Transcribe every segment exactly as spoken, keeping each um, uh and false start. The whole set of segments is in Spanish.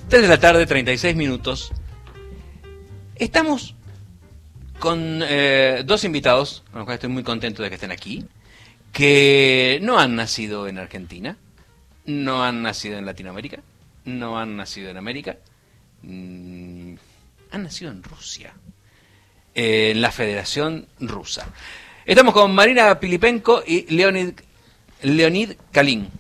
tres de la tarde, treinta y seis minutos. Estamos con eh, dos invitados, con los cuales estoy muy contento de que estén aquí, que no han nacido en Argentina, no han nacido en Latinoamérica, no han nacido en América, mmm, han nacido en Rusia, eh, en la Federación Rusa. Estamos con Marina Pilipenko y Leonid, Leonid Kalin.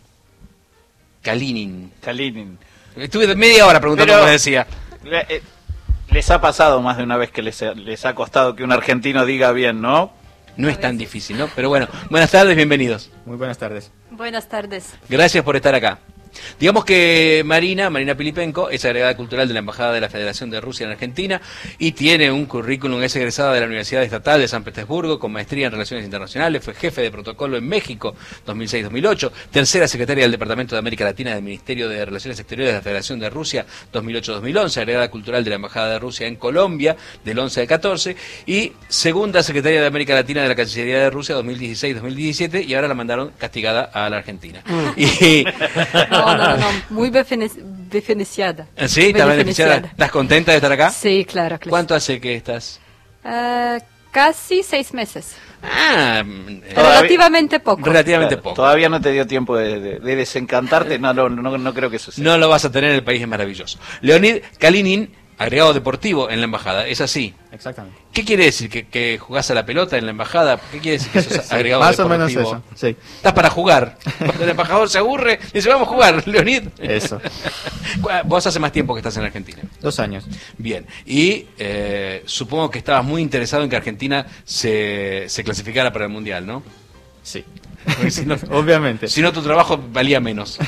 Kalinin. Kalinin. Estuve media hora preguntando Pero, cómo decía. Eh, les ha pasado más de una vez que les, les ha costado que un argentino diga bien, ¿no? No es tan difícil, ¿no? Pero bueno, buenas tardes, bienvenidos. Muy buenas tardes. Buenas tardes. Gracias por estar acá. Digamos que Marina, Marina Pilipenko, es agregada cultural de la Embajada de la Federación de Rusia en Argentina y tiene un currículum, es egresada de la Universidad Estatal de San Petersburgo con maestría en Relaciones Internacionales, fue jefe de protocolo en México dos mil seis dos mil ocho, tercera secretaria del Departamento de América Latina del Ministerio de Relaciones Exteriores de la Federación de Rusia dos mil ocho dos mil once, agregada cultural de la Embajada de Rusia en Colombia del once al catorce y segunda secretaria de América Latina de la Cancillería de Rusia dos mil dieciséis dos mil diecisiete y ahora la mandaron castigada a la Argentina. Mm. Y... No, no, no, muy beneficiada. ¿Sí? ¿Estás beneficiada? ¿Estás contenta de estar acá? Sí, claro. claro. ¿Cuánto hace que estás? Uh, casi seis meses. Ah, eh, relativamente poco. Relativamente claro, poco. Todavía no te dio tiempo de, de, de desencantarte, no, no, no, no creo que eso sea. No lo vas a tener, el país es maravilloso. Leonid Kalinin, agregado deportivo en la embajada, ¿es así? Exactamente. ¿Qué quiere decir? ¿Que, que jugás a la pelota en la embajada? ¿Qué quiere decir que sos sí, agregado más deportivo? Más o menos eso, sí. Estás para jugar. Cuando el embajador se aburre, dice, vamos a jugar, Leonid. Eso. Vos hace más tiempo que estás en Argentina. Dos años. Bien, y eh, supongo que estabas muy interesado en que Argentina se, se clasificara para el Mundial, ¿no? Sí. Si no, obviamente. Si no, tu trabajo valía menos.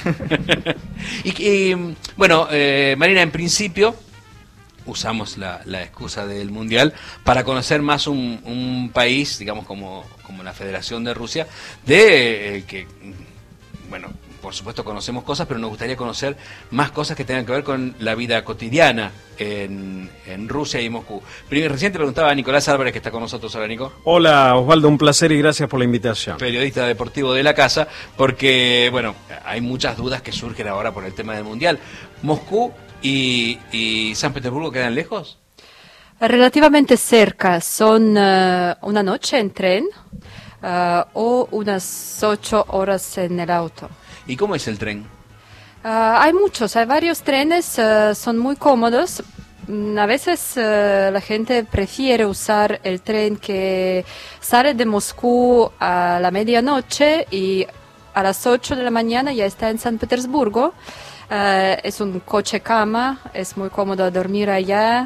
y, y bueno, eh, Marina, en principio usamos la, la excusa del Mundial para conocer más un, un país, digamos, como, como la Federación de Rusia, de eh, que, bueno, por supuesto conocemos cosas, pero nos gustaría conocer más cosas que tengan que ver con la vida cotidiana en, en Rusia y Moscú. Primero, recién te preguntaba a Nicolás Álvarez, que está con nosotros. Hola, Nico. Hola, Osvaldo, un placer y gracias por la invitación. Periodista deportivo de la casa, porque, bueno, hay muchas dudas que surgen ahora por el tema del Mundial. ¿Moscú y, y San Petersburgo quedan lejos? Relativamente cerca, son uh, una noche en tren uh, o unas ocho horas en el auto. ¿Y cómo es el tren? Uh, hay muchos, hay varios trenes, uh, son muy cómodos. Mm, a veces uh, la gente prefiere usar el tren que sale de Moscú a la medianoche y a las ocho de la mañana ya está en San Petersburgo. Uh, es un coche cama, es muy cómodo dormir allá,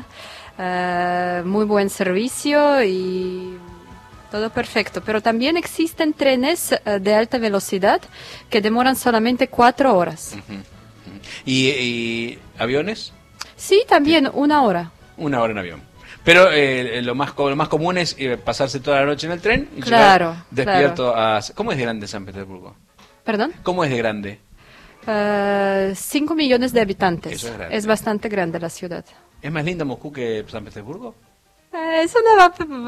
uh, muy buen servicio y todo perfecto. Pero también existen trenes uh, de alta velocidad que demoran solamente cuatro horas. Uh-huh. Uh-huh. ¿Y, ¿Y aviones? Sí, también una hora. Una hora en avión. Pero eh, lo más lo más común es eh, pasarse toda la noche en el tren y claro, llegar despierto claro. a... ¿Cómo es de grande San Petersburgo? ¿Perdón? ¿Cómo es de grande? Uh, cinco millones de habitantes. Eso es grande. Es bastante grande la ciudad. ¿Es más linda Moscú que San Petersburgo? Uh, es una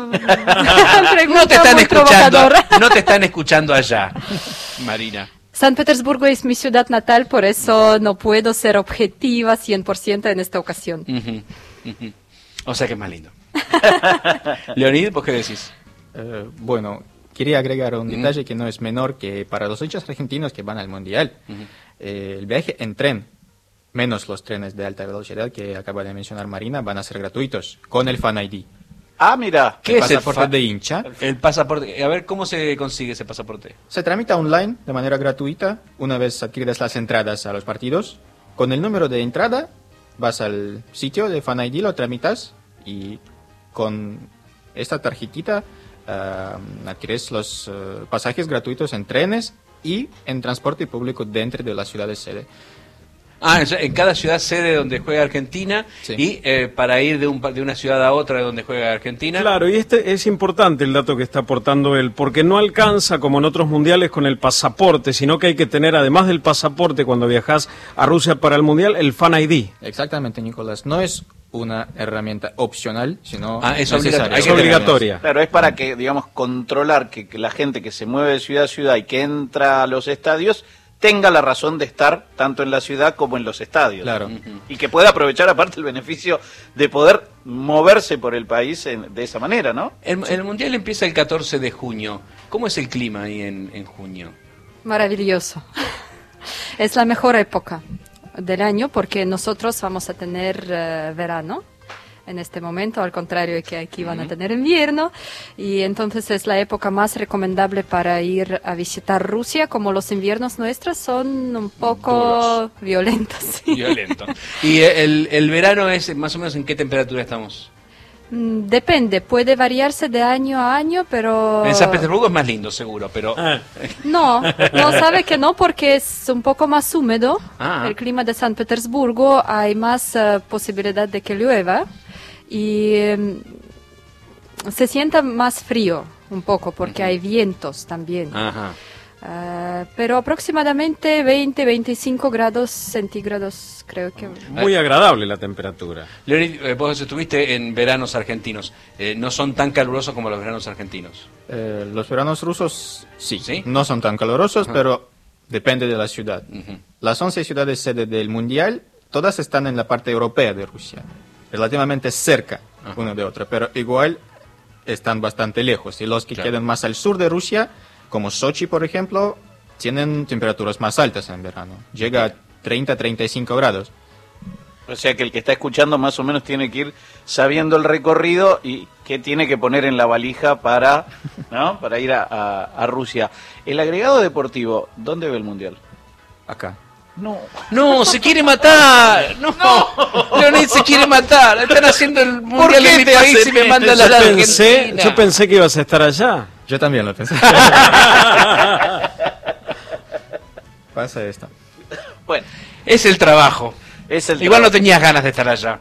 pregunta no te están muy escuchando, provocadora. No te están escuchando allá, Marina. San Petersburgo es mi ciudad natal, por eso no puedo ser objetiva cien por ciento en esta ocasión. Uh-huh, uh-huh. O sea que es más lindo. Leonid, ¿vos qué decís? Uh, bueno, quería agregar un uh-huh. detalle que no es menor, que para los hinchas argentinos que van al Mundial, uh-huh. eh, el viaje en tren, menos los trenes de alta velocidad que acaba de mencionar Marina, van a ser gratuitos, con el Fan I D. Ah, mira. ¿Qué el es pasaporte el fa- de hincha? El pasaporte. A ver, ¿cómo se consigue ese pasaporte? Se tramita online de manera gratuita, una vez adquiridas las entradas a los partidos. Con el número de entrada, vas al sitio de Fan I D, lo tramitas y con esta tarjetita uh, adquieres los uh, pasajes gratuitos en trenes y en transporte público dentro de las ciudades sede. Ah, en cada ciudad sede donde juega Argentina, sí. Y eh, para ir de, un, de una ciudad a otra de donde juega Argentina. Claro, y este es importante el dato que está aportando él, porque no alcanza como en otros mundiales con el pasaporte, sino que hay que tener, además del pasaporte, cuando viajas a Rusia para el mundial, el Fan I D. Exactamente, Nicolás. No es una herramienta opcional, sino ah, es necesaria. Es obligatoria. Claro, es para que, digamos, controlar que, que la gente que se mueve de ciudad a ciudad y que entra a los estadios tenga la razón de estar tanto en la ciudad como en los estadios. Claro. Ujú. Y que pueda aprovechar aparte el beneficio de poder moverse por el país en- de esa manera, ¿no? El, el Mundial empieza el catorce de junio. ¿Cómo es el clima ahí en, en junio? Maravilloso. Es la mejor época del año porque nosotros vamos a tener eh, verano en este momento, al contrario de que aquí van a tener invierno, y entonces es la época más recomendable para ir a visitar Rusia, como los inviernos nuestros son un poco Duros. violentos. sí. Violento. ¿Y el, el verano es más o menos en qué temperatura estamos? Mm, Depende, puede variarse de año a año, pero... En San Petersburgo es más lindo, seguro, pero... Ah, No, no sabe que no porque es un poco más húmedo. Ah. El clima de San Petersburgo hay más eh, posibilidad de que llueva y em, se sienta más frío un poco porque hay vientos también. Ajá. Ah, pero aproximadamente veinte a veinticinco grados centígrados creo que... muy agradable la temperatura. Leonid, eh, vos estuviste en veranos argentinos. Eh, ¿No son tan calurosos como los veranos argentinos? Eh, los veranos rusos, sí, ¿Sí? no son tan calurosos, Ajá. pero depende de la ciudad. Ujú. Las once ciudades sede del Mundial, todas están en la parte europea de Rusia, relativamente cerca Ajá. una de otra, pero igual están bastante lejos. Y los que Claro. quedan más al sur de Rusia, como Sochi, por ejemplo, tienen temperaturas más altas en verano. Llega a treinta a treinta y cinco grados. O sea que el que está escuchando más o menos tiene que ir sabiendo el recorrido y qué tiene que poner en la valija para, ¿no? para ir a, a- a Rusia. El agregado deportivo, ¿dónde ve el Mundial? Acá. No. No, se quiere matar. No, Leonid se quiere matar. Están haciendo el mundial qué en mi te país hacen y me esto? mandan a Yo la pensé, Argentina. yo pensé que ibas a estar allá. Yo también lo pensé. Pasa esto. Bueno, Es el trabajo. es el Igual no trabajo. tenías ganas de estar allá.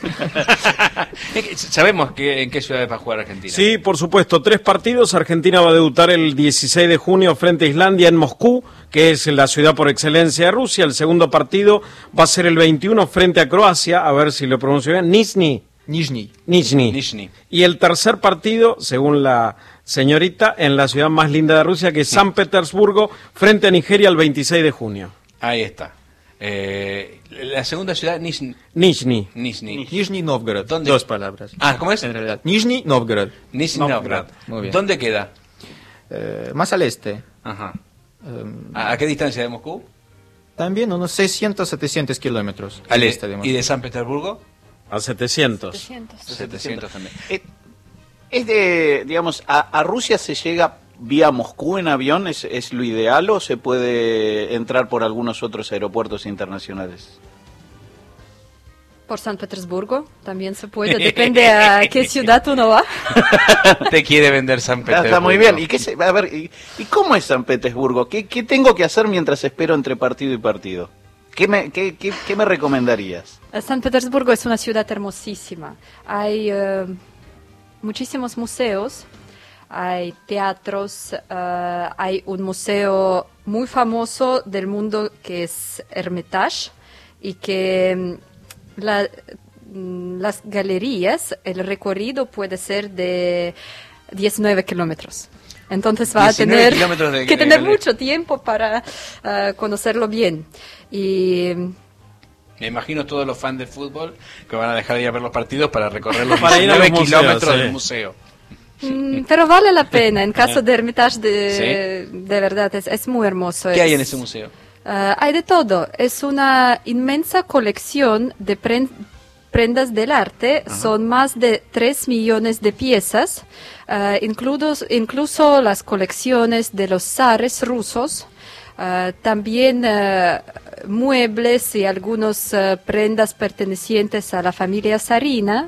Sabemos que, en qué ciudades va a jugar Argentina. Sí, por supuesto, tres partidos. Argentina va a debutar el dieciséis de junio frente a Islandia en Moscú, que es la ciudad por excelencia de Rusia. El segundo partido va a ser el veintiuno frente a Croacia, a ver si lo pronuncio bien, Nizhny. Nizhny. Nizhny. Nizhny. Y el tercer partido, según la señorita, en la ciudad más linda de Rusia, que es San Petersburgo, frente a Nigeria el veintiséis de junio. Ahí está. Eh, la segunda ciudad, Nizhny. Nizhny. Nizhny. Nizhny Novgorod. ¿Dónde? Dos palabras. Ah, ¿cómo es? En realidad. Nizhny Novgorod. Nizhny Novgorod. Muy bien. ¿Dónde queda? Eh, más al este. Ajá. Em, ¿A, a qué distancia de Moscú? también unos seiscientos, setecientos kilómetros al ¿Y de- este de ¿Y Moscú. de San Petersburgo? A setecientos. setecientos. setecientos también. Eh, Es de, digamos, a, a Rusia se llega vía Moscú en avión, ¿es, es lo ideal o se puede entrar por algunos otros aeropuertos internacionales? Por San Petersburgo también se puede, depende a qué ciudad uno va. Te quiere vender San Está, Petersburgo. está muy bien. ¿Y, qué se, a ver, y, y cómo es San Petersburgo? ¿Qué, qué tengo que hacer mientras espero entre partido y partido? ¿Qué me, qué, qué, qué me recomendarías? San Petersburgo es una ciudad hermosísima. Hay eh, muchísimos museos, hay teatros, eh, hay un museo muy famoso del mundo que es Hermitage y que mm, la- mm, las galerías, el recorrido puede ser de diecinueve kilómetros. Entonces va a diecinueve tener kilómetros de- que de tener galería. mucho tiempo para eh, conocerlo bien. Y Me imagino todos los fans de fútbol que van a dejar de ir a ver los partidos para recorrer los Para ir a los diecinueve museos, kilómetros sí. del museo. Mm, pero vale la pena, en caso de Hermitage, de, de verdad, es, es muy hermoso. ¿Qué hay Es- en ese museo? Ah, hay de todo, es una inmensa colección de pren- prendas del arte, son más de tres millones de piezas, ah, includos- incluso las colecciones de los zares rusos, ah, también ah, muebles y algunas ah, prendas pertenecientes a la familia zarina.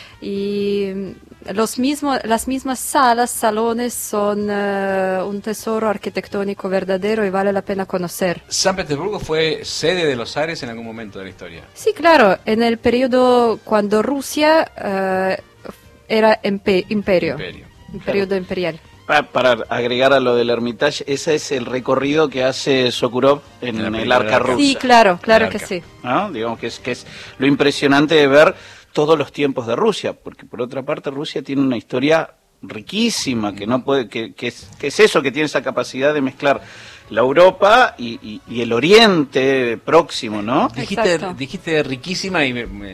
Y los mismos, las mismas salas, salones son eh, un tesoro arquitectónico verdadero y vale la pena conocer. San Petersburgo fue sede de los zares en algún momento de la historia. Sí, claro, en el periodo cuando Rusia eh, era empe- imperio, Imperio. un periodo imperial. Pa- Para agregar a lo del Hermitage, ese es el recorrido que hace Sokurov en, En la el película Arca Arca. Rusa. Sí, claro, claro El que arca. sí. ¿No? Digamos que es, que es lo impresionante de ver todos los tiempos de Rusia, porque por otra parte Rusia tiene una historia riquísima, que no puede, que, que es, que es eso, que tiene esa capacidad de mezclar la Europa y, y, y el Oriente Próximo, ¿no? Dijiste, Exacto. dijiste riquísima y me... me...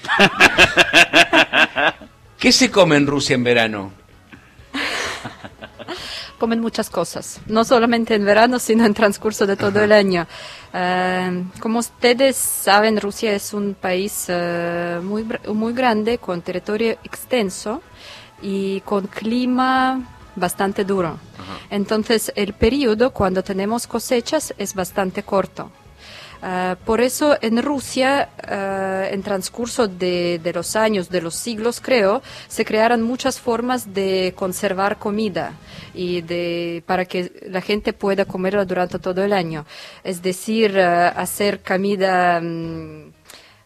¿Qué se come en Rusia en verano? Comen muchas cosas, no solamente en verano, sino en transcurso de todo el año. Eh, como ustedes saben, Rusia es un país eh, muy, br- muy grande, con territorio extenso y con clima bastante duro. Entonces, el periodo cuando tenemos cosechas es bastante corto. Uh, por eso en Rusia, uh, en transcurso de, de los años, de los siglos creo, se crearon muchas formas de conservar comida y de para que la gente pueda comerla durante todo el año. Es decir, uh, hacer comida um,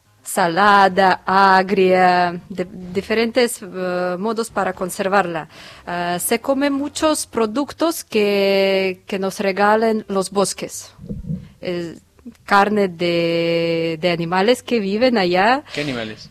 salada, agria, de, diferentes uh, modos para conservarla. Uh, se comen muchos productos que, que nos regalen los bosques. Es, carne de, de animales que viven allá. ¿Qué animales?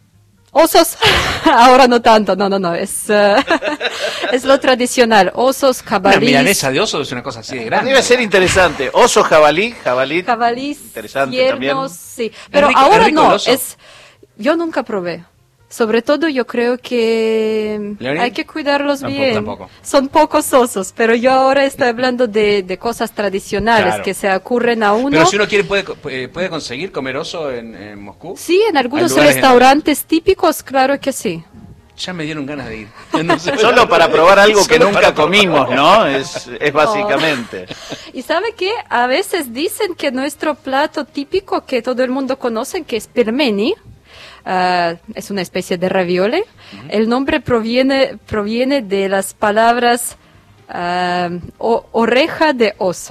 Osos, ahora no tanto, no, no, no, es, uh, es lo tradicional, osos, Una jabalíes. milanesa de oso es una cosa así de grande. Debe ser interesante. Oso, jabalí, jabalí. Jabalíes, Interesante ciervos, también. sí, pero rico- ahora es rico el no, oso. es, yo nunca probé. Sobre todo yo creo que ¿Leonid? hay que cuidarlos Tampoco, bien. tampoco. Son pocos osos, pero yo ahora estoy hablando de, de cosas tradicionales Claro. que se ocurren a uno. Pero si uno quiere, puede, puede puede conseguir comer oso en, en Moscú. Sí, en algunos lugares en- restaurantes típicos, claro que sí. Ya me dieron ganas de ir. No sé. Solo para probar algo que Solo nunca para probar. comimos, ¿no? Es, es básicamente. Y sabe que a veces dicen que nuestro plato típico que todo el mundo conoce, que es pelmeni, uh, es una especie de ravioli. El nombre proviene, proviene de las palabras uh, o- oreja de oso.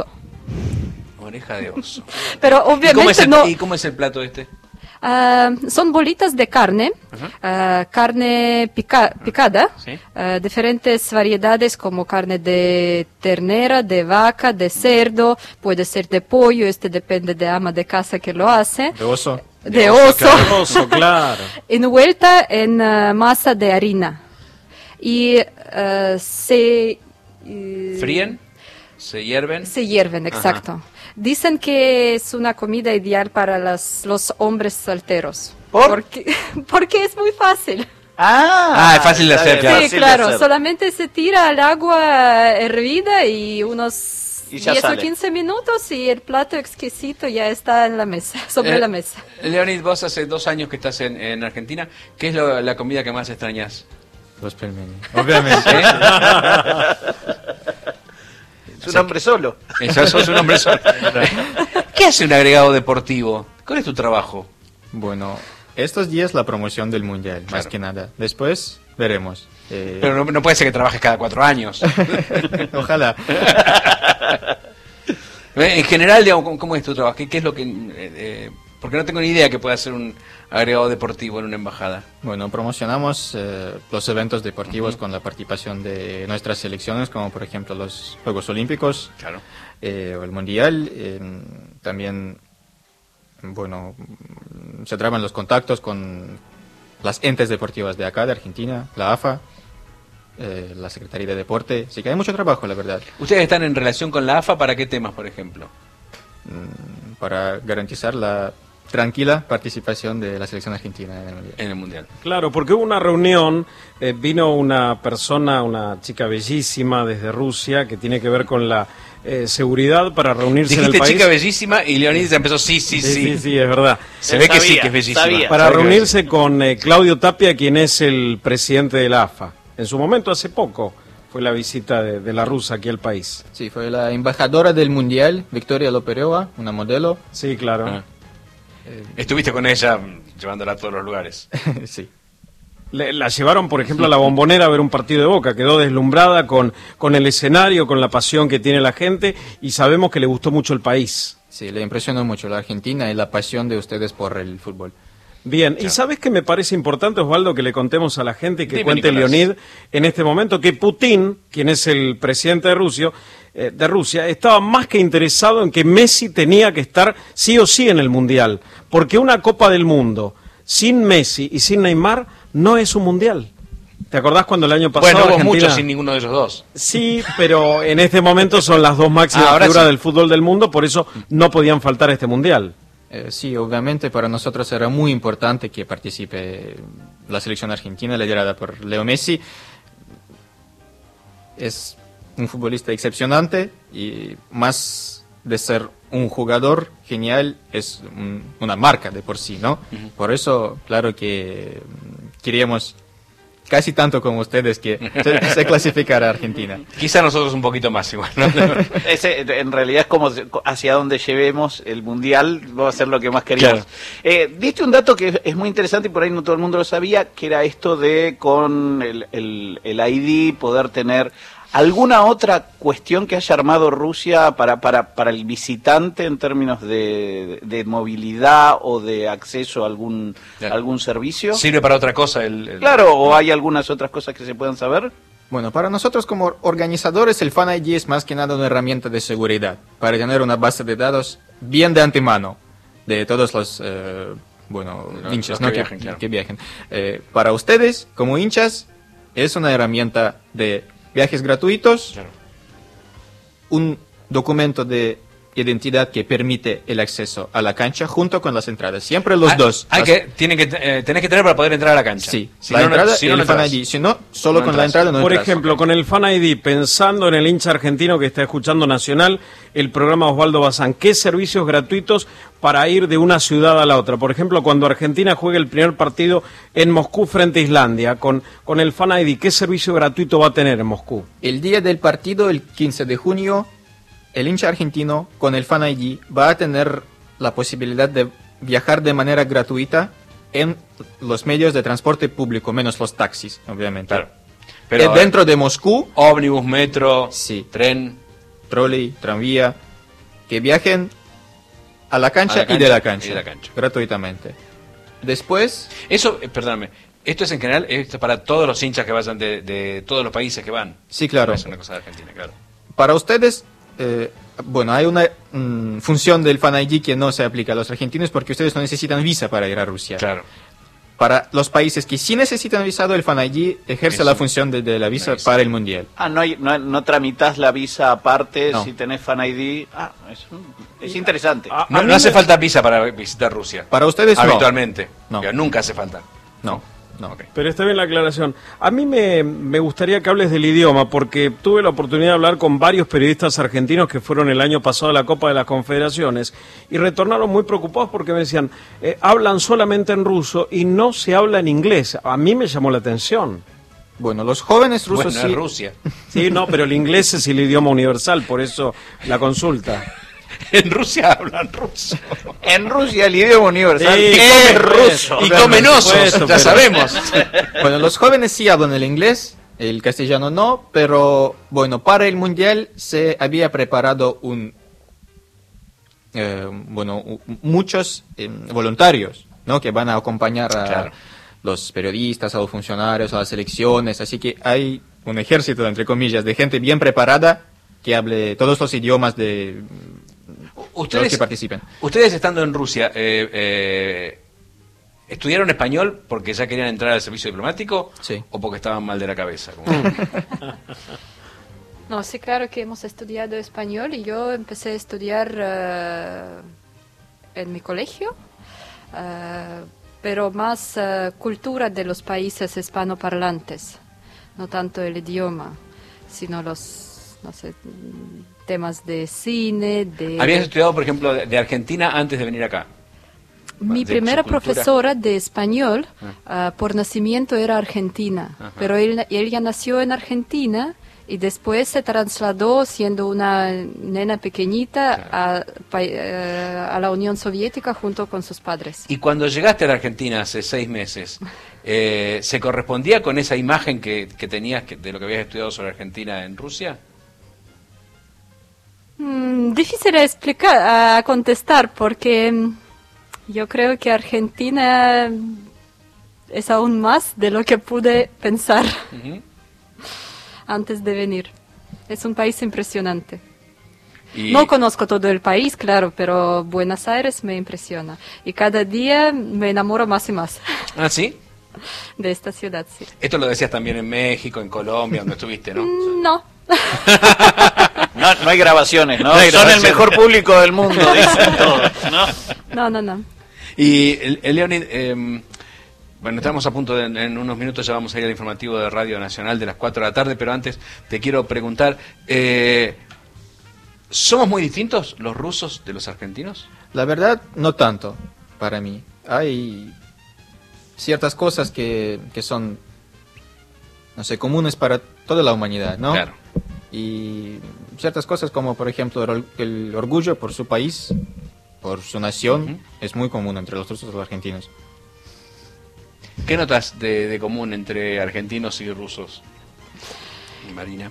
Oreja de oso. Pero ¿Y cómo, es obviamente el, no. ¿Y cómo es el plato este? Ah, son bolitas de carne, ah, carne pica- picada, Sí. ah, diferentes variedades como carne de ternera, de vaca, de cerdo, puede ser de pollo, este depende de ama de casa que lo hace, De oso. de oso, Oso, claro. envuelta en ah, masa de harina. Y ah, se... eh, ¿Fríen? ¿Se hierven? Se hierven, exacto. Dicen que es una comida ideal para las, los hombres solteros. ¿Por? Porque, porque es muy fácil. Ah, Ah, es fácil de está hacer, bien, claro. Sí, fácil de claro, hacer. solamente se tira al agua hervida y unos Y ya diez o sale. quince minutos y el plato exquisito ya está en la mesa, sobre Eh, la mesa. Leonid, vos hace dos años que estás en, en Argentina. ¿Qué es lo- la comida que más extrañas? Los pelmeni. Obviamente. Es un hombre solo. Eso, sos un hombre solo. ¿Qué hace un agregado deportivo? ¿Cuál es tu trabajo? Bueno, estos días la promoción del mundial, más Claro. que nada. Después veremos. Eh, Pero no, no puede ser que trabajes cada cuatro años. Ojalá. En general, digamos, ¿cómo, cómo es tu trabajo? ¿Qué, qué es lo que...? eh, eh, porque no tengo ni idea que pueda hacer un agregado deportivo en una embajada. Bueno, promocionamos eh, los eventos deportivos con la participación de nuestras selecciones, como por ejemplo los Juegos Olímpicos Claro. eh, o el Mundial. Eh, también, bueno, mm, se traban los contactos con las entes deportivas de acá, de Argentina, la A F A, eh, la Secretaría de Deporte. Así que hay mucho trabajo, la verdad, ¿Ustedes están en relación con la A F A para qué temas, por ejemplo? mm, para garantizar la tranquila participación de la selección argentina en el Mundial. En el Mundial. Claro, porque hubo una reunión, eh, vino una persona, una chica bellísima desde Rusia, que tiene que ver con la eh, seguridad para reunirse en el Dijiste país. chica bellísima y Leonidas empezó, sí, sí, Sí, sí. sí, sí, es verdad. Se ve que sí, Sabía, que es bellísima. sabía. Para Se ve que es reunirse con eh, Claudio Tapia, quien es el presidente de la A F A. En su momento, hace poco, fue la visita de, de la rusa aquí al país. Sí, fue la embajadora del Mundial, Victoria Loperowa, una modelo. Sí, claro. Ah. Estuviste con ella mm, llevándola a todos los lugares. Sí. Le- la llevaron, por ejemplo, a la Bombonera a ver un partido de Boca. Quedó deslumbrada con, con el escenario, con la pasión que tiene la gente y sabemos que le gustó mucho el país. Sí, le impresionó mucho la Argentina y la pasión de ustedes por el fútbol. Bien, y ¿sabes qué me parece importante, Osvaldo, que le contemos a la gente y que Dime, cuente Nicolás. Leonid en este momento? Que Putin, quien es el presidente de Rusia, eh, de Rusia, estaba más que interesado en que Messi tenía que estar sí o sí en el Mundial, porque una Copa del Mundo sin Messi y sin Neymar no es un Mundial. ¿Te acordás cuando el año pasado Bueno, hubo Argentina... muchos sin ninguno de esos dos. Sí, pero en este momento son las dos máximas Ah, ahora figuras sí. del fútbol del mundo, por eso no podían faltar a este mundial. Eh, sí, obviamente para nosotros era muy importante que participe la selección argentina liderada por Leo Messi. Es un futbolista excepcionante y más de ser un jugador genial es un- una marca de por sí, ¿no? Por eso, claro que mm, queríamos casi tanto como ustedes que se, se clasificara a Argentina. Quizá nosotros un poquito más igual, ¿no? Ese, en realidad es como hacia donde llevemos el mundial, va a ser lo que más queríamos. Claro. Eh, diste un dato que es muy interesante y por ahí no todo el mundo lo sabía, que era esto de con el, el, el I D poder tener alguna otra cuestión que haya armado Rusia para, para, para el visitante en términos de, de movilidad o de acceso a algún, Claro. algún servicio. ¿Sirve para otra cosa? El, el- Claro, o hay algunas otras cosas que se puedan saber. Bueno, para nosotros como organizadores el Fan I D es más que nada una herramienta de seguridad, para tener una base de datos bien de antemano de todos los, eh, bueno, Los- hinchas, los ¿no? que que, viajen, claro. que viajen. Eh, para ustedes, como hinchas, es una herramienta de viajes gratuitos, Claro. un documento de identidad que permite el acceso a la cancha junto con las entradas. Siempre los Hay- dos. Hay Las- que, tienen que, eh, tenés que tener para poder entrar a la cancha. Sí, Si la no, no- entrada si y no, no el Fan entras. I D. Si no, solo No con la entras. entrada no Por entras. ejemplo, con el Fan I D, pensando en el hincha argentino que está escuchando Nacional, el programa Osvaldo Bazán, ¿qué servicios gratuitos para ir de una ciudad a la otra? Por ejemplo, cuando Argentina juegue el primer partido en Moscú frente a Islandia, con, con el Fan I D, ¿qué servicio gratuito va a tener en Moscú? El día del partido, el quince de junio, el hincha argentino con el Fan I D va a tener la posibilidad de viajar de manera gratuita en los medios de transporte público, menos los taxis, obviamente. Claro. Eh, Pero dentro de Moscú, ómnibus, metro, Sí. tren. trolley, tranvía, que viajen a la cancha, A la y de cancha la y cancha, de la cancha. gratuitamente. Después, Eso, eh, perdóname, esto es en general esto es para todos los hinchas que vayan de, de todos los países que van. sí, claro. No es una cosa de Argentina, claro. Para ustedes, eh, bueno, hay una mm, función del Fan I D que no se aplica a los argentinos porque ustedes no necesitan visa para ir a Rusia. Claro. Para los países que sí necesitan visado, el Fan I D ejerce Eso. la función de, de la visa La visa. para el Mundial. Ah, no, hay, no, no tramitas la visa aparte No. si tenés Fan I D. Ah, es, es interesante. Ah, No, A no mí hace me- falta visa para visitar Rusia. Para ustedes no. Habitualmente. No. Pero nunca hace falta. No, no. Ok. Pero está bien la aclaración. A mí me, me gustaría que hables del idioma, porque tuve la oportunidad de hablar con varios periodistas argentinos que fueron el año pasado a la Copa de las Confederaciones y retornaron muy preocupados porque me decían, eh, hablan solamente en ruso y no se habla en inglés. A mí me llamó la atención. Bueno, los jóvenes rusos Bueno, sí. es Rusia. Sí, no, pero el inglés es el idioma universal, por eso la consulta. En Rusia hablan ruso. En Rusia el idioma universal Sí, es por ruso. Y Por comen osos, supuesto, ya pero- sabemos. Bueno, los jóvenes sí hablan el inglés, el castellano no, pero bueno, para el Mundial se había preparado un, eh, bueno, u- muchos eh, voluntarios, ¿no? Que van a acompañar a Claro. los periodistas, a los funcionarios, a las selecciones, así que hay un ejército, entre comillas, de gente bien preparada que hable todos los idiomas de los Ustedes, que participen. ustedes estando en Rusia, eh, eh, ¿estudiaron español porque ya querían entrar al servicio diplomático? Sí. ¿O porque estaban mal de la cabeza? Como- No, sí, claro que hemos estudiado español y yo empecé a estudiar eh, en mi colegio, eh, pero más eh, cultura de los países hispanoparlantes, no tanto el idioma, sino los, no sé, mm, temas de cine, de... ¿Habías estudiado, por ejemplo, de, de Argentina antes de venir acá? Mi de primera su cultura? profesora de español ah, por nacimiento era argentina, Ajá. pero él, ella nació en Argentina y después se trasladó siendo una nena pequeñita a, pa- eh, a la Unión Soviética junto con sus padres. Y cuando llegaste a la Argentina hace seis meses, eh, ¿se correspondía con esa imagen que, que tenías que- de lo que habías estudiado sobre Argentina en Rusia? Mm, difícil de explicar, a contestar, porque mm, yo creo que Argentina es aún más de lo que pude pensar Ujú. antes de venir. Es un país impresionante. Y- No conozco todo el país, claro, pero Buenos Aires me impresiona. Y cada día me enamoro más y más. ¿Ah, sí? de esta ciudad, sí. Esto lo decías también en México, en Colombia, donde estuviste, ¿no? Mm, No. No, no hay grabaciones, ¿no? No hay Son grabaciones. el mejor público del mundo, dicen todos, ¿no? No, no, no. Y, el, el Leonid, eh, bueno, estamos a punto de, en unos minutos ya vamos a ir al informativo de Radio Nacional de las cuatro de la tarde, pero antes te quiero preguntar, eh, ¿somos muy distintos los rusos de los argentinos? La verdad, no tanto para mí. Hay ciertas cosas que, que son, no sé, comunes para toda la humanidad, ¿no? Claro. Y ciertas cosas como, por ejemplo, el, or- el orgullo por su país, por su nación, Ujú. es muy común entre los rusos y los argentinos. ¿Qué notas de, de común entre argentinos y rusos, Marina?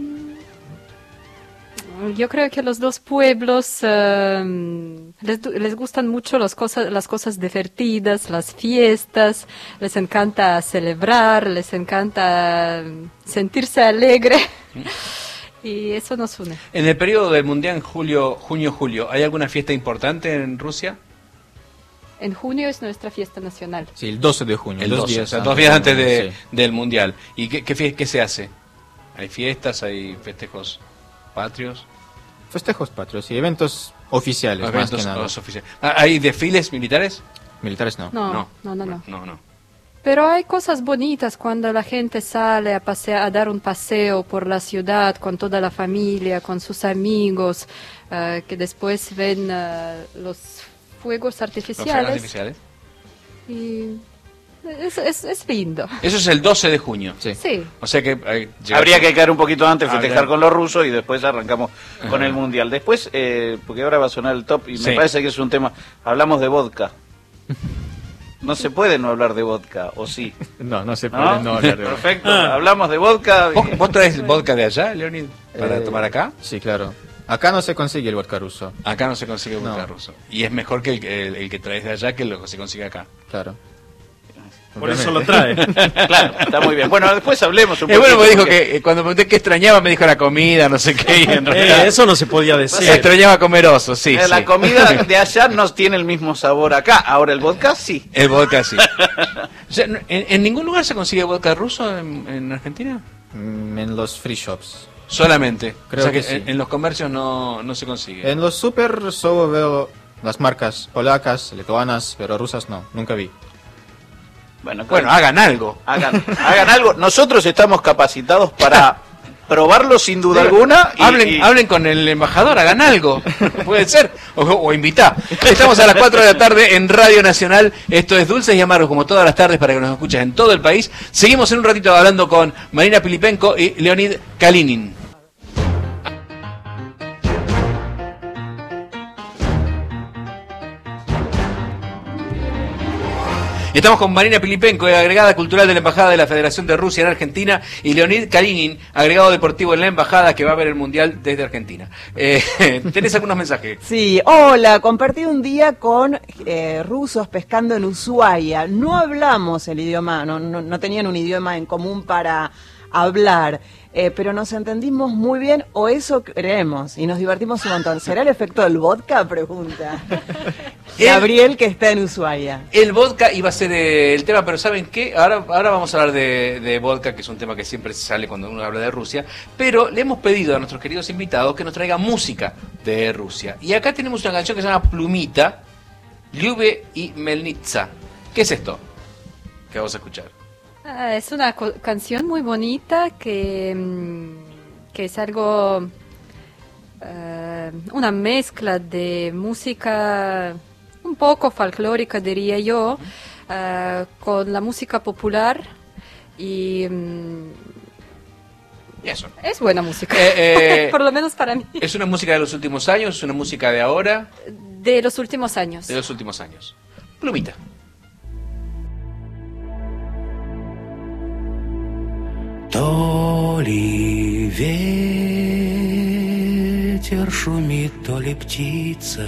Yo creo que los dos pueblos eh, les, du- les gustan mucho las cosas, las cosas divertidas, las fiestas, les encanta celebrar, les encanta mm, sentirse alegre y eso nos une. En el periodo del Mundial, julio, junio-julio, ¿hay alguna fiesta importante en Rusia? En junio es nuestra fiesta nacional. Sí, el doce de junio. El dos doce, días o sea, dos días antes de, sí. del Mundial. ¿Y qué, qué, fie- qué se hace? ¿Hay fiestas, hay festejos patrios? Festejos patrios y eventos oficiales, más Eventos que nada. los oficiales. Ah, ¿hay desfiles militares? Militares no. No, no, no, no. Bueno, no, no. Pero hay cosas bonitas cuando la gente sale a pasear, a dar un paseo por la ciudad con toda la familia, con sus amigos, eh, que después ven eh, los fuegos ¿Los fuegos artificiales. artificiales? Y es, es, es lindo. Eso es el doce de junio. Sí. Sí. O sea que... eh, llega- Habría que caer un poquito antes, Ah, festejar claro. con los rusos y después arrancamos con Ajá. el Mundial. Después, eh, porque ahora va a sonar el top y Sí. me parece que es un tema, hablamos de vodka. No se puede no hablar de vodka, ¿o sí? No, no se ¿No? puede no hablar de Perfecto, hablamos de vodka. ¿Vos, vos traes vodka de allá, Leonid, para Eh, tomar acá? Sí, claro. Acá no se consigue el vodka ruso, Acá no se consigue vodka No. ruso. Y es mejor que el, el- el que traes de allá que lo que se consigue acá. claro. Por eso lo trae. Claro, está muy bien. Bueno, después hablemos un Es bueno, me poquito, dijo porque- que eh, cuando me pregunté qué extrañaba, me dijo la comida, no sé qué. Y en realidad Eh, eso no se podía decir. extrañaba comer oso, sí. Eh, la sí. comida de allá no tiene el mismo sabor acá. Ahora el vodka sí. El vodka sí. O sea, ¿en, en ningún lugar se consigue vodka ruso en, en Argentina? Mm, En los free shops. Solamente. Creo o sea que que, sí. en, en los comercios no, no se consigue. En los super solo veo las marcas polacas, lituanas, pero rusas no, nunca vi. Bueno, Bueno, hagan algo. hagan, hagan algo. Nosotros estamos capacitados para probarlo sin duda alguna. y- hablen, y- hablen con el embajador, hagan algo. Puede ser. O, o invitá. Estamos a las cuatro de la tarde en Radio Nacional. Esto es Dulces y Amargos, como todas las tardes, para que nos escuches en todo el país. Seguimos en un ratito hablando con Marina Pilipenko y Leonid Kalinin. Y estamos con Marina Pilipenko, agregada cultural de la Embajada de la Federación de Rusia en Argentina, y Leonid Kalinin, agregado deportivo en la Embajada, que va a ver el Mundial desde Argentina. Eh, ¿Tenés algunos mensajes? Sí, hola, compartí un día con eh, rusos pescando en Ushuaia. No hablamos el idioma, no, no, no tenían un idioma en común para hablar, eh, pero nos entendimos muy bien, o eso creemos, y nos divertimos un montón. ¿Será el efecto del vodka? Pregunta El- Gabriel, que está en Ushuaia. El vodka iba a ser eh, el tema, pero ¿saben qué? Ahora, ahora vamos a hablar de, de vodka, que es un tema que siempre sale cuando uno habla de Rusia, pero le hemos pedido a nuestros queridos invitados que nos traigan música de Rusia. Y acá tenemos una canción que se llama Plumita, Lyube y Melnitsa. ¿Qué es esto que vamos a escuchar? Ah, es una co- canción muy bonita que, mm, que es algo, eh, una mezcla de música un poco folclórica, diría yo, eh, con la música popular y mm, Y eso. es buena música, Eh, eh, por lo menos para mí, ¿Es una música de los últimos años? ¿Es una música de ahora? de los últimos años. De los últimos años. Plumita. То ли ветер шумит, то ли птица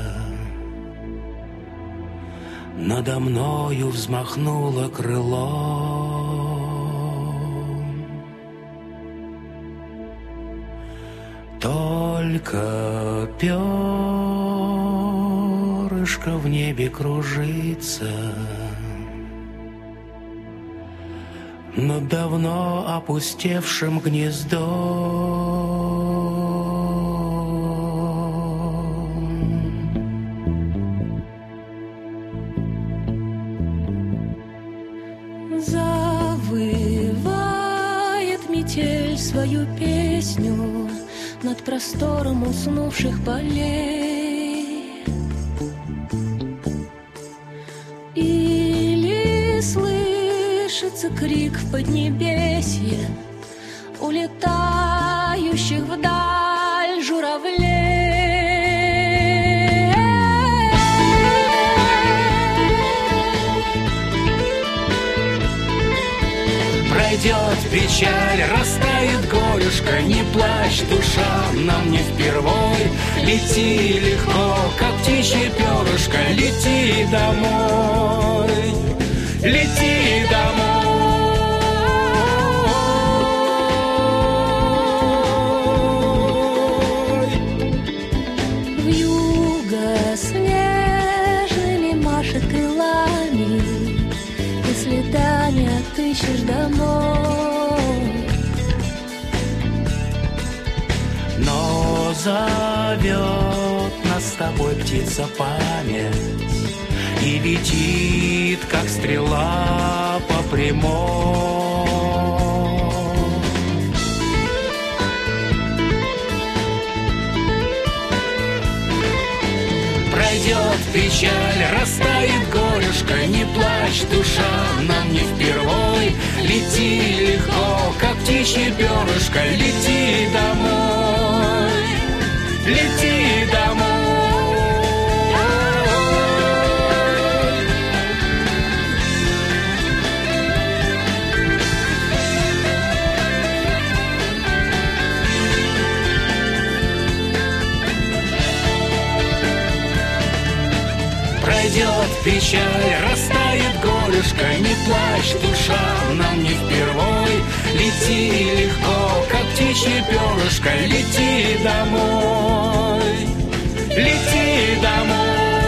надо мною взмахнула крылом. Только перышко в небе кружится, над давно опустевшим гнездом. Завывает метель свою песню над простором уснувших полей. Или слышится крик в поднебесье улетающих вдаль журавлей. Пройдет печаль, растает горюшка, не плачь, душа, нам не впервой. Лети легко, как птичье перышко, лети домой, лети домой. Вьюга снежными машет крылами, и следа не отыщешь домой. Но зовет нас с тобой птица память и летит, как стрела по прямой. Пройдет печаль, растает горюшка, не плачь, душа, нам не впервой. Лети легко, как птичье перышко, лети домой, лети домой. Пройдет печаль, растает горюшка, не плачь, душа, нам не впервой. Лети легко, как птичье перышко, лети домой, лети домой.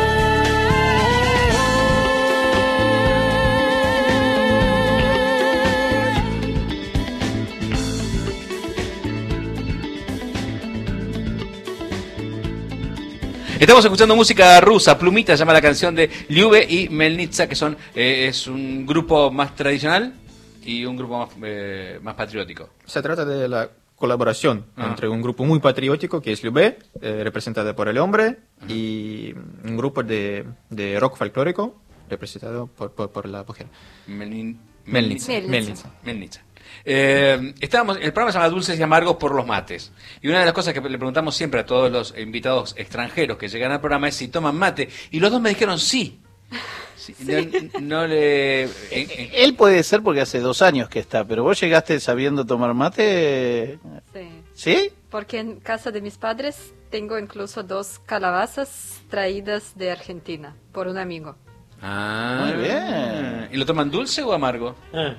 Estamos escuchando música rusa. Plumita se llama la canción de Lyube y Melnitsa, que son eh, es un grupo más tradicional y un grupo más, eh, más patriótico. Se trata de la colaboración Ah. entre un grupo muy patriótico, que es Lyube, eh, representado por el hombre, y un grupo de, de rock folclórico, representado por, por, por la mujer. Melnin- Melnitsa. Melnitsa. Melnitsa. Melnitsa. Eh, estábamos, el programa se llama Dulces y Amargos por los mates. Y una de las cosas que le preguntamos siempre a todos los invitados extranjeros que llegan al programa es si toman mate. Y los dos me dijeron sí. Sí, no, no le... en- en- Él puede ser porque hace dos años que está, pero vos llegaste sabiendo tomar mate, Sí. ¿sí? Porque en casa de mis padres tengo incluso dos calabazas traídas de Argentina por un amigo. Ah, Muy bien. ¿Y lo toman dulce o amargo? Eh.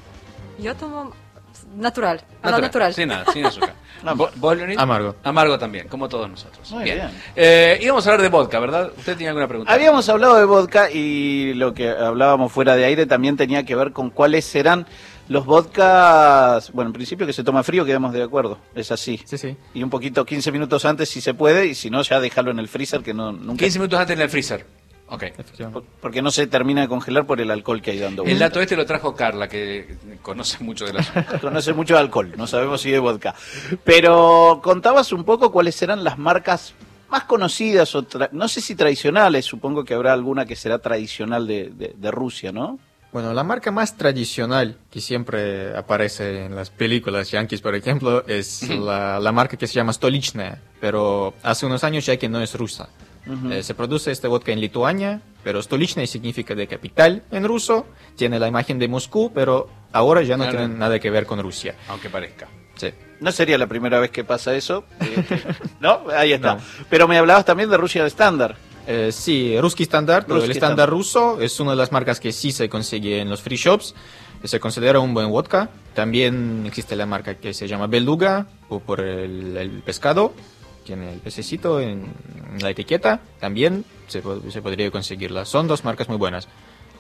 Yo tomo natural, a la natural. Sin nada, sin azúcar. Ah, ¿Vos, vos, Leonid? Amargo. Amargo también, como todos nosotros. Muy bien. Eh, íbamos a hablar de vodka, ¿verdad? ¿Usted tiene alguna pregunta? Habíamos hablado de vodka y lo que hablábamos fuera de aire también tenía que ver con cuáles serán los vodkas, bueno, en principio que se toma frío, quedamos de acuerdo, es así. Sí, sí. Y un poquito, quince minutos antes si se puede, y si no, ya déjalo en el freezer que no nunca... quince minutos antes en el freezer. Ok. Efectivamente. por- Porque no se termina de congelar por el alcohol que hay dando El vuelta. dato este lo trajo Carla, que conoce mucho de la Conoce mucho de alcohol, no sabemos si de vodka. Pero contabas un poco cuáles serán las marcas más conocidas, o tra- no sé si tradicionales, supongo que habrá alguna que será tradicional de, de- de Rusia, ¿no? Bueno, la marca más tradicional que siempre aparece en las películas yankees, por ejemplo, es la, la marca que se llama Stolichная, pero hace unos años ya que no es rusa. Eh, se produce este vodka en Lituania, pero Stolichная significa de capital en ruso, tiene la imagen de Moscú, pero ahora ya no Claro. tiene nada que ver con Rusia. aunque parezca. Sí. No sería la primera vez que pasa eso, eh, ¿no? Ahí está. No. Pero me hablabas también de Rusia Standard. Eh, sí, Ruski Standard, o Ruski el estándar Standard. ruso, es una de las marcas que sí se consigue en los free shops. Se considera un buen vodka. También existe la marca que se llama Beluga, o por el, el pescado. Tiene el pececito en la etiqueta. También se, po- se podría conseguirla. Son dos marcas muy buenas.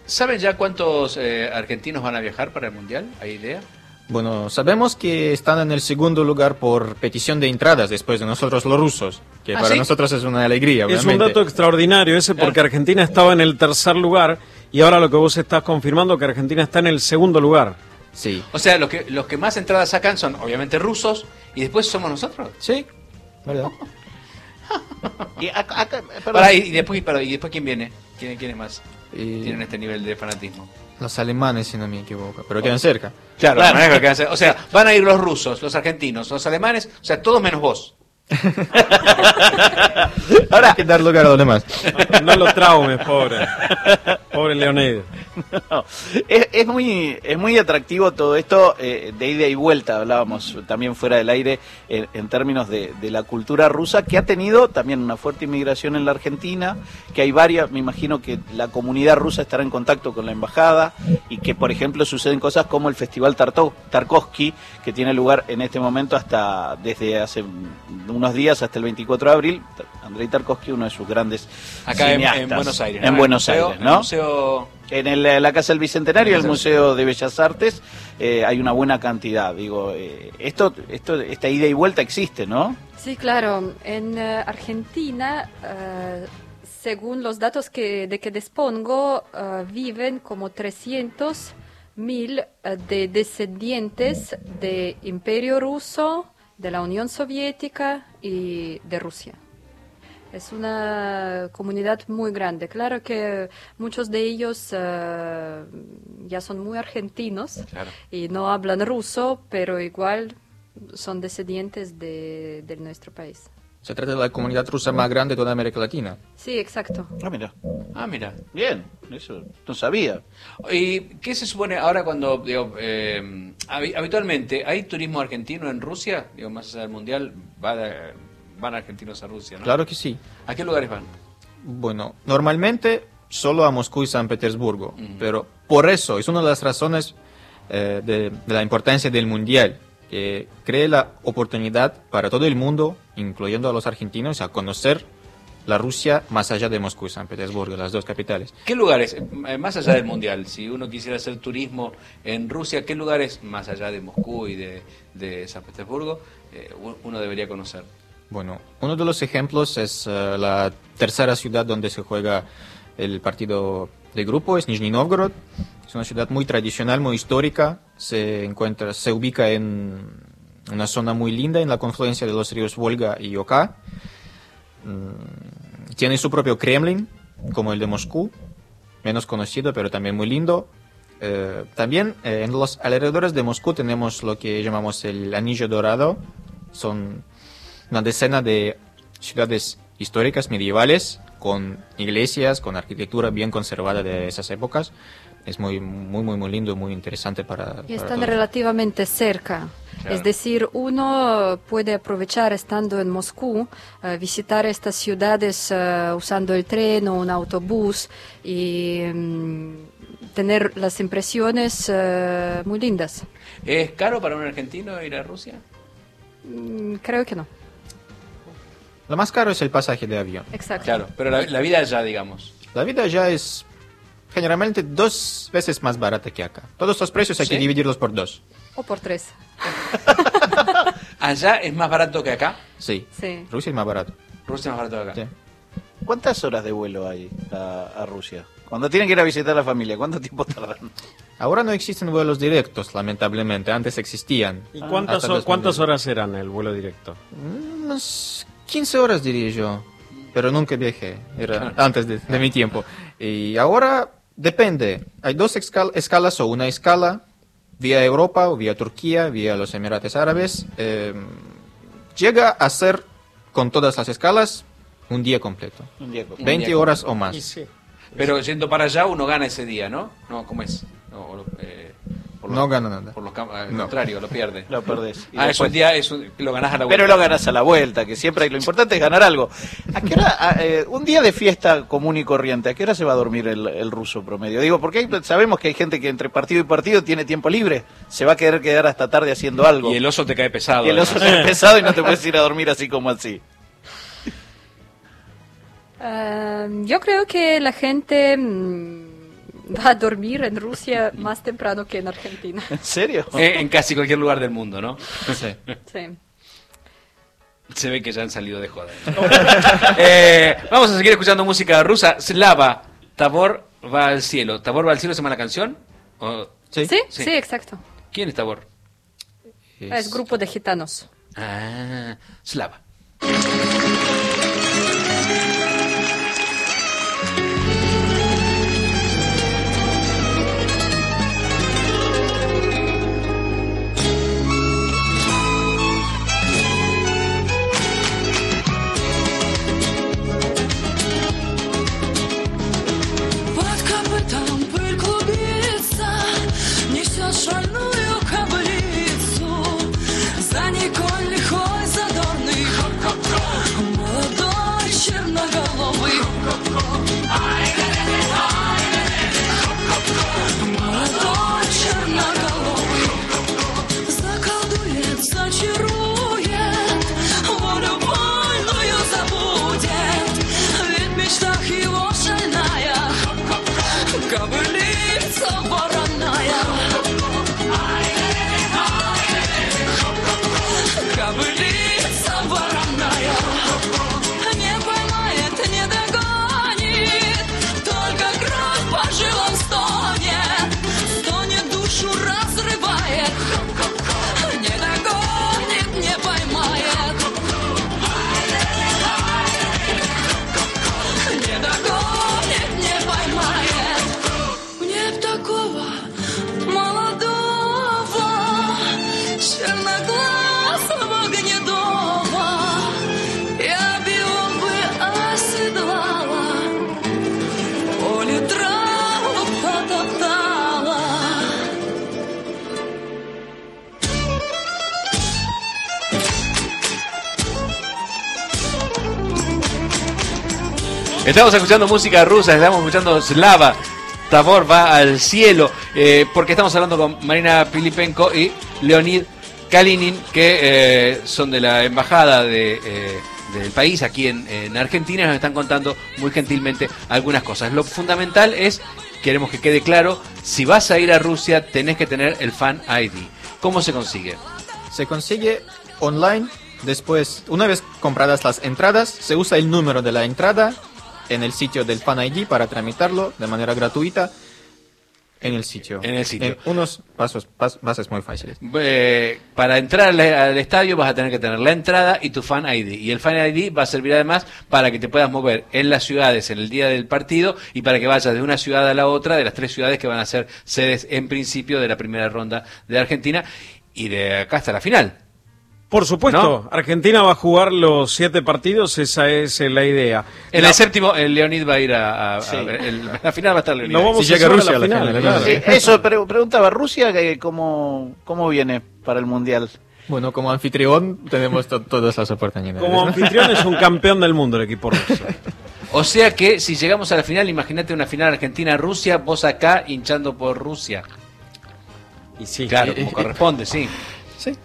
¿Saben ya cuántos eh, argentinos van a viajar para el Mundial? ¿Hay idea? Bueno, sabemos que están en el segundo lugar por petición de entradas después de nosotros los rusos, que ¿Ah, para sí? nosotros es una alegría, Es obviamente. un dato extraordinario ese porque Claro. Argentina estaba en el tercer lugar y ahora lo que vos estás confirmando que Argentina está en el segundo lugar. Sí, O sea, los que, los que más entradas sacan son obviamente rusos y después somos nosotros. sí, ¿verdad? Y acá- acá- perdón. Pará, y, y después, pará, ¿y después quién viene? ¿Quién, quién es más? Y Tienen este nivel de fanatismo. los alemanes, si no me equivoco, pero quedan cerca. Claro, Claro. no es lo que hace- o sea, van a ir los rusos, los argentinos, los alemanes, o sea, todos menos vos. Ahora hay que dar lugar a los demás. No lo traumes, pobre. Pobre Leonidas. No, es, es muy es muy atractivo todo esto eh, de ida y vuelta, hablábamos también fuera del aire en, en términos de, de la cultura rusa, que ha tenido también una fuerte inmigración en la Argentina, que hay varias, me imagino que la comunidad rusa estará en contacto con la embajada y que, por ejemplo, suceden cosas como el Festival Tarto- Tarkovsky, que tiene lugar en este momento hasta desde hace unos días hasta el veinticuatro de abril. Andrei Tarkovsky, uno de sus grandes Acá en, cineastas. en Buenos Aires. En ¿no? Buenos El museo- Aires, el ¿no? museo... En el- la Casa del Bicentenario, el Museo. Museo de Bellas Artes, eh, hay una buena cantidad. Digo, eh, esto, esto, esta ida y vuelta existe, ¿no? Sí, claro. En eh, Argentina, eh, según los datos que, de que dispongo, eh, viven como trescientos mil eh, de descendientes de Imperio Ruso, de la Unión Soviética y de Rusia. Es una comunidad muy grande. Claro que muchos de ellos eh, ya son muy argentinos Claro. y no hablan ruso, pero igual son descendientes de, de nuestro país. Se trata de la comunidad rusa más grande de toda América Latina. Sí, exacto. Ah, mira. Ah, mira. Bien, eso no sabía. ¿Y qué se supone ahora cuando, digo, eh, habi- habitualmente, ¿hay turismo argentino en Rusia? Digo, más allá del Mundial, va de- van argentinos a Rusia, ¿no? Claro que sí. ¿A qué lugares van? Bueno, normalmente solo a Moscú y San Petersburgo, pero por eso es una de las razones eh, de, de la importancia del Mundial, que cree la oportunidad para todo el mundo, incluyendo a los argentinos, a conocer la Rusia más allá de Moscú y San Petersburgo, las dos capitales. ¿Qué lugares, eh, más allá del Mundial, si uno quisiera hacer turismo en Rusia, qué lugares, más allá de Moscú y de, de San Petersburgo, eh, u- uno debería conocer? Bueno, uno de los ejemplos es eh, la tercera ciudad donde se juega el partido de grupo, es Nizhny Novgorod. Es una ciudad muy tradicional, muy histórica. Se encuentra, se ubica en una zona muy linda en la confluencia de los ríos Volga y Oka. Mm, Tiene su propio Kremlin, como el de Moscú, menos conocido, pero también muy lindo. Eh, también eh, en los alrededores de Moscú tenemos lo que llamamos el Anillo Dorado. Son una decena de ciudades históricas medievales con iglesias, con arquitectura bien conservada de esas épocas. Es muy, muy, muy, muy lindo, muy interesante para... Y para están todos. relativamente cerca. Claro. Es decir, uno puede aprovechar estando en Moscú, eh, visitar estas ciudades eh, usando el tren o un autobús y mm, tener las impresiones eh, muy lindas. ¿Es caro para un argentino ir a Rusia? Mm, creo que no. Lo más caro es el pasaje de avión. Exacto. Claro, pero la, la vida allá, digamos. La vida ya es generalmente dos veces más barata que acá. Todos los precios hay ¿Sí? que dividirlos por dos. O por tres. ¿Allá es más barato que acá? Sí. Sí. Rusia es más barato. Rusia es más barato que acá. Sí. ¿Cuántas horas de vuelo hay a, a Rusia? Cuando tienen que ir a visitar a la familia, ¿cuánto tiempo tardan? Ahora no existen vuelos directos, lamentablemente. Antes existían. ¿Y cuántas, Hasta ho- dos mil cuántas diez. horas eran el vuelo directo? Unas quince horas diría yo. Pero nunca viajé. Era antes de, de mi tiempo. Y ahora depende. Hay dos escal- escalas o una escala vía Europa o vía Turquía, vía los Emiratos Árabes. Eh, llega a ser, con todas las escalas, un día completo. Un día con- veinte día horas o más. Y sí. Pero yendo para allá uno gana ese día, ¿no? No, ¿cómo es? No, o lo- eh, por No gana nada. Por los cam- al No. contrario, lo pierde. Lo perdés. Y Ah, es después- un día, es un- lo ganás a la vuelta. Pero lo ganas a la vuelta, que siempre hay, lo importante es ganar algo. ¿A qué hora, a- eh, un día de fiesta común y corriente, ¿a qué hora se va a dormir el, el ruso promedio? Digo, porque hay- sabemos que hay gente que entre partido y partido tiene tiempo libre, se va a querer quedar hasta tarde haciendo algo. Y el oso te cae pesado. Y el oso además. es pesado y no te puedes ir a dormir así como así. Eh, yo creo que la gente mm, va a dormir en Rusia más temprano que en Argentina. ¿En serio? Eh, en casi cualquier lugar del mundo, ¿no? Sí. Sí. Se ve que ya han salido de joda. eh, vamos a seguir escuchando música rusa. Slava, Tabor va al cielo. ¿Tabor va al cielo se llama la canción? ¿O... Sí. ¿Sí? Sí. Sí, exacto. ¿Quién es Tabor? Es grupo de gitanos. Ah, Slava. Под копытом пыль клубится, несет шальную кобылицу. За ней конь лихой, задорный, молодой черноголовый. Молодой черноголовый заколдует, зачарует, волю вольную забудет, ведь в мечтах его шальная кобылица вороная. Кобылица вороная. Не поймает, не догонит, только кровь по жилам стонет, стонет, душу разрывает. Не догонит, не поймает, не догонит, не поймает. Мне б такого молодого, черноглазого, гнедого, я б его бы оседлала, поле траву потоптала. Estamos escuchando música rusa, estamos escuchando Slava, Tabor va al cielo, eh, porque estamos hablando con Marina Pilipenko y Leonid Kalinin, que eh, son de la embajada de, eh, del país aquí en, en Argentina, y nos están contando muy gentilmente algunas cosas. Lo fundamental es, queremos que quede claro, si vas a ir a Rusia tenés que tener el Fan I D. ¿Cómo se consigue? Se consigue online. Después, una vez compradas las entradas, se usa el número de la entrada en el sitio del Fan I D para tramitarlo de manera gratuita en el sitio. En el sitio. En unos pasos, pas, bases muy fáciles. Eh, para entrar al, al estadio vas a tener que tener la entrada y tu Fan I D. Y el Fan I D va a servir además para que te puedas mover en las ciudades en el día del partido y para que vayas de una ciudad a la otra, de las tres ciudades que van a ser sedes en principio de la primera ronda de Argentina y de acá hasta la final. Por supuesto, ¿No? Argentina va a jugar los siete partidos, esa es eh, la idea. En La- el séptimo, el Leonid va a ir a... a- a Sí. ver, el- la final va a estar Leonid. No vamos Si a llega llegar Rusia a a la la final, final, claro. Eh, eso, pero preguntaba, ¿Rusia eh, cómo, cómo viene para el Mundial? Bueno, como anfitrión tenemos to- todas las oportunidades. Como ¿no? anfitrión es un campeón del mundo el equipo ruso. O sea que si llegamos a la final, imagínate una final Argentina-Rusia, vos acá hinchando por Rusia. Y sí, Claro, Eh, como eh, corresponde, sí. Sí.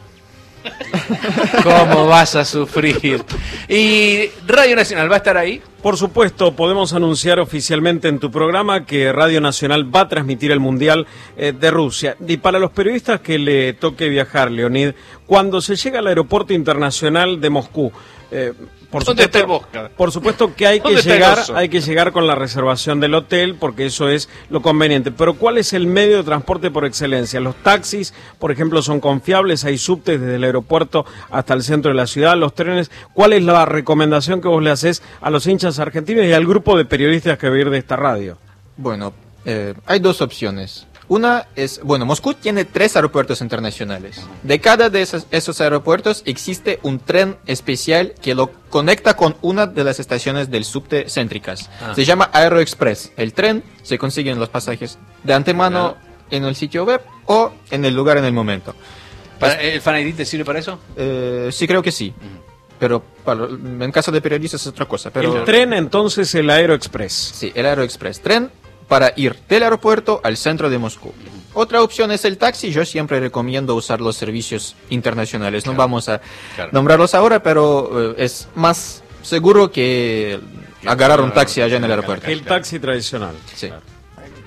¿Cómo vas a sufrir? Y Radio Nacional va a estar ahí. Por supuesto, podemos anunciar oficialmente en tu programa que Radio Nacional va a transmitir el Mundial eh, de Rusia. Y para los periodistas que le toque viajar, Leonid, cuando se llega al aeropuerto internacional de Moscú, eh, por ¿Dónde está supuesto, el Bosca? por supuesto que hay que ¿Dónde está el llegar, oso? hay que llegar con la reservación del hotel, porque eso es lo conveniente. Pero ¿cuál es el medio de transporte por excelencia? Los taxis, por ejemplo, son confiables, hay subtes desde el aeropuerto hasta el centro de la ciudad, los trenes. ¿Cuál es la recomendación que vos le haces a los hinchas argentinos y al grupo de periodistas que va a ir de esta radio? Bueno, eh, hay dos opciones. Una es, bueno, Moscú tiene tres aeropuertos internacionales. De cada de esos, esos aeropuertos existe un tren especial que lo conecta con una de las estaciones del subte céntricas. Ah. Se llama Aeroexpress. El tren se consiguen los pasajes de antemano en el sitio web o en el lugar en el momento. ¿Para- ¿El Fan I D te sirve para eso? Eh, sí, creo que sí. Pero para- en caso de periodistas es otra cosa. Pero El tren, entonces, el Aeroexpress. Sí, el Aeroexpress, tren para ir del aeropuerto al centro de Moscú. Otra opción es el taxi. Yo siempre recomiendo usar los servicios internacionales. No vamos a Claro. nombrarlos ahora, pero eh, es más seguro que agarrar un taxi allá en el aeropuerto. El taxi tradicional. Sí.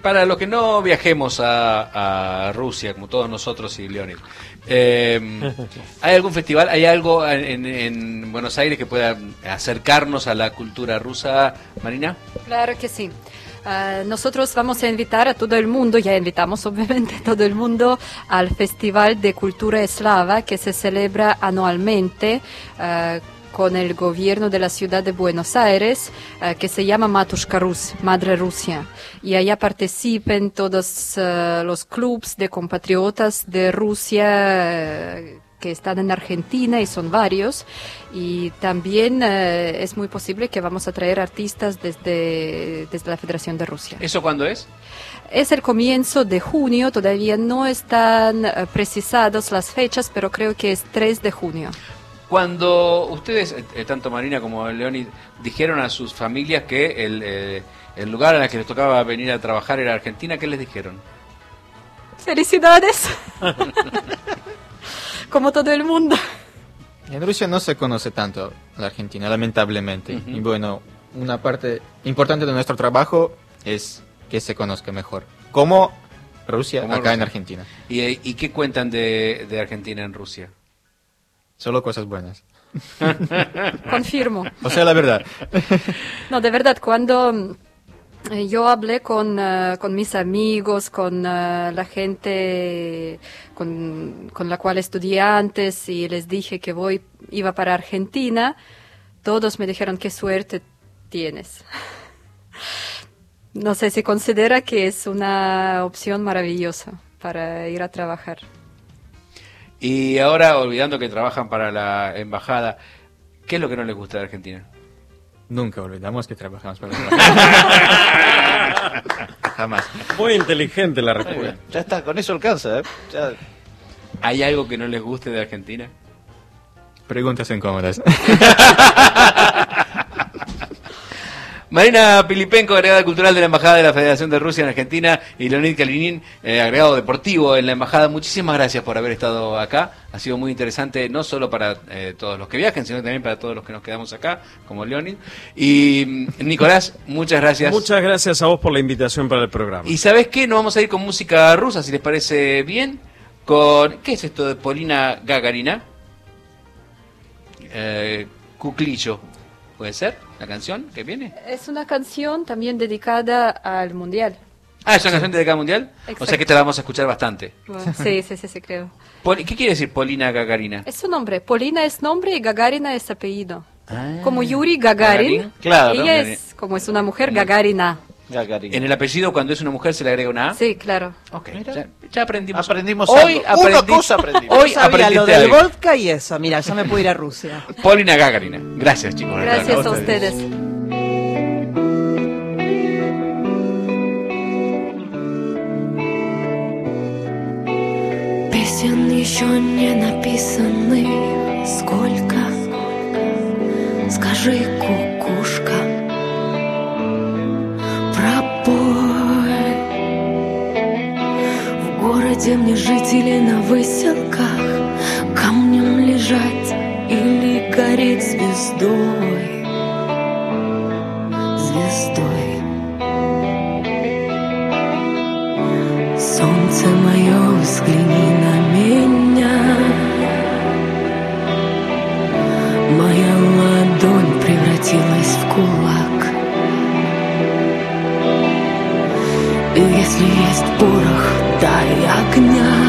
para los que no viajemos a, a Rusia, como todos nosotros y Leonid, eh, ¿hay algún festival, hay algo en, en Buenos Aires que pueda acercarnos a la cultura rusa, Marina? Claro que sí. Uh, nosotros vamos a invitar a todo el mundo, ya invitamos obviamente a todo el mundo al Festival de Cultura Eslava que se celebra anualmente uh, con el gobierno de la ciudad de Buenos Aires, uh, que se llama Matushka Rus, Madre Rusia. Y allá participen todos uh, los clubs de compatriotas de Rusia uh, que están en Argentina, y son varios, y también eh, es muy posible que vamos a traer artistas desde, desde la Federación de Rusia. ¿Eso cuándo es? Es el comienzo de junio, todavía no están eh, precisadas las fechas, pero creo que es tres de junio. Cuando ustedes, eh, tanto Marina como Leonid, dijeron a sus familias que el, eh, el lugar en el que les tocaba venir a trabajar era Argentina, ¿qué les dijeron? ¡Felicidades! Como todo el mundo. En Rusia no se conoce tanto la Argentina, lamentablemente. Uh-huh. Y bueno, una parte importante de nuestro trabajo es que se conozca mejor. Como Rusia, Como acá Rusia. en Argentina. ¿Y, ¿Y qué cuentan de, de Argentina en Rusia? Solo cosas buenas. Confirmo. O sea, la verdad. No, de verdad, cuando eh, yo hablé con, uh, con mis amigos, con uh, la gente con, con la cual estudié antes, y les dije que voy, iba para Argentina, todos me dijeron qué suerte tienes. No sé si considera que es una opción maravillosa para ir a trabajar. Y ahora, olvidando que trabajan para la embajada, ¿qué es lo que no les gusta de Argentina? Nunca olvidamos que trabajamos para la embajada. Jamás. Muy inteligente la respuesta. Ya está, con eso alcanza. ¿eh? Ya. ¿Hay algo que no les guste de Argentina? Preguntas incómodas. Marina Pilipenko, agregada cultural de la Embajada de la Federación de Rusia en Argentina, y Leonid Kalinin, eh, agregado deportivo en la Embajada. Muchísimas gracias por haber estado acá. Ha sido muy interesante, no solo para eh, todos los que viajen, sino también para todos los que nos quedamos acá, como Leonid. Y Nicolás, muchas gracias. Muchas gracias a vos por la invitación para el programa. ¿Y sabés qué? Nos vamos a ir con música rusa, si les parece bien. Con ¿qué es esto de Polina Gagarina? Eh, Cuclillo. ¿Puede ser la canción que viene? Es una canción también dedicada al Mundial. Ah, ¿es una canción dedicada al Mundial? Exacto. O sea que esta la vamos a escuchar bastante. Bueno, sí, sí, sí, sí, creo. Poli- ¿Qué quiere decir Polina Gagarina? Es su nombre. Polina es nombre y Gagarina es apellido. Ah. Como Yuri Gagarin, Gagarin, claro, ella ¿no? es, como es una mujer, Gagarina. Gagarin. En el apellido, cuando es una mujer, se le agrega una A. Sí, claro. Ok, ya, ya aprendimos. Aprendimos Hoy algo. Una aprendí- cosa aprendimos. Hoy Yo sabía lo aprendiste del algo. vodka y eso. Mira, yo me puedo ir a Rusia. Polina Gagarina. Gracias, chicos. Gracias a ustedes. Песен еще не написанных сколько? Скажи, кукушка, пропой. В городе мне жить или на выселках, камнем лежать или гореть звездой, звездой. Солнце мое, взгляни на меня. Моя ладонь превратилась в кулак. И если есть порох, дай огня.